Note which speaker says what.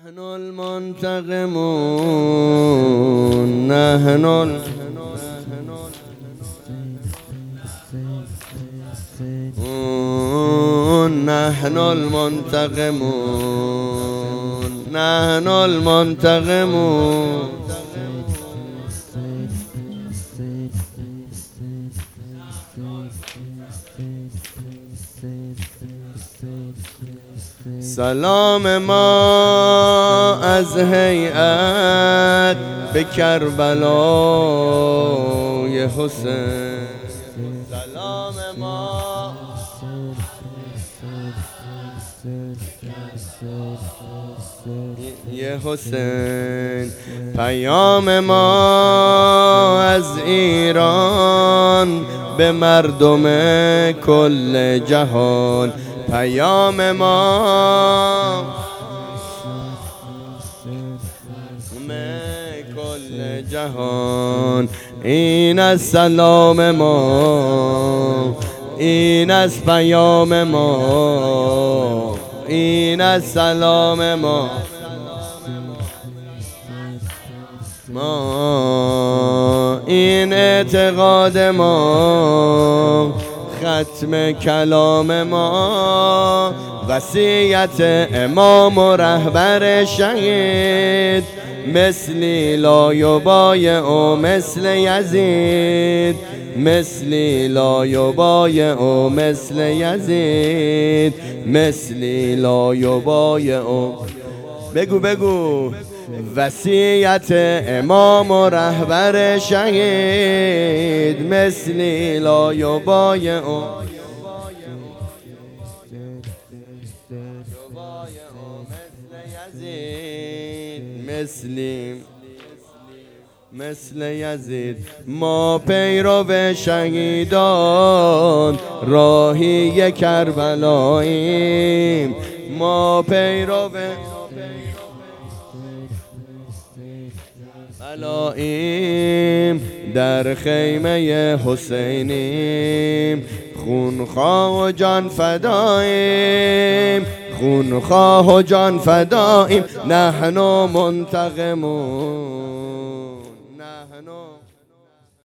Speaker 1: نحن المنتقمون نحن المنتقمون نحن المنتقمون سلام ما از هیئت به کربلای حسین، سلام ما یه حسین، پیام ما از ایران به مردم کل جهان، پیام ما کل جهان، این از سلام ما، این از پیام ما، این از سلام ما، این اعتقاد ما، ختم کلام ما، وصیت امام و رهبر شهید، مثلی لا یبایع مثل یزید، مثلی لا یبایع مثل یزید، مثلی لا یبایع. بگو بگو وصیت امام و رهبر شهید، مثلی لا یبایع مثل یزید. ما پیرو شهیدان راهی کربلاییم، ما پیرو بلاییم، در خیمه حسینیم، خونخواه و جان فداییم، خونخواه و جان فداییم، نحن منتقمون نحن